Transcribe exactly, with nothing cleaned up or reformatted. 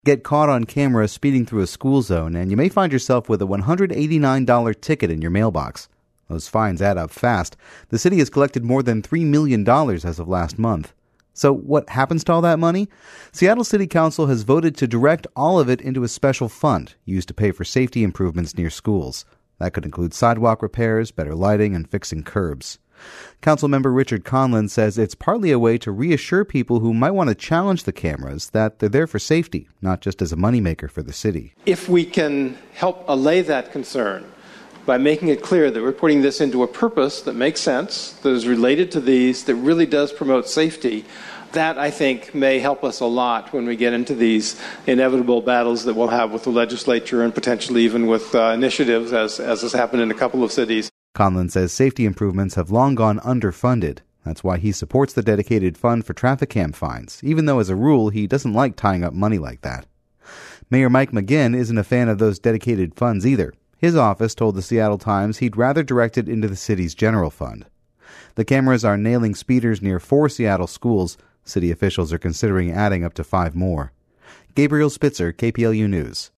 Get caught on camera speeding through a school zone, and you may find yourself with a one hundred eighty-nine dollars ticket in your mailbox. Those fines add up fast. The city has collected more than three million dollars as of last month. So what happens to all that money? Seattle City Council has voted to direct all of it into a special fund used to pay for safety improvements near schools. That could include sidewalk repairs, better lighting, and fixing curbs. Councilmember Richard Conlon says it's partly a way to reassure people who might want to challenge the cameras that they're there for safety, not just as a moneymaker for the city. If we can help allay that concern by making it clear that we're putting this into a purpose that makes sense, that is related to these, that really does promote safety, that, I think, may help us a lot when we get into these inevitable battles that we'll have with the legislature and potentially even with uh, initiatives, as, as has happened in a couple of cities. Conlon says safety improvements have long gone underfunded. That's why he supports the dedicated fund for traffic cam fines, even though as a rule he doesn't like tying up money like that. Mayor Mike McGinn isn't a fan of those dedicated funds either. His office told the Seattle Times he'd rather direct it into the city's general fund. The cameras are nailing speeders near four Seattle schools. City officials are considering adding up to five more. Gabriel Spitzer, K P L U News.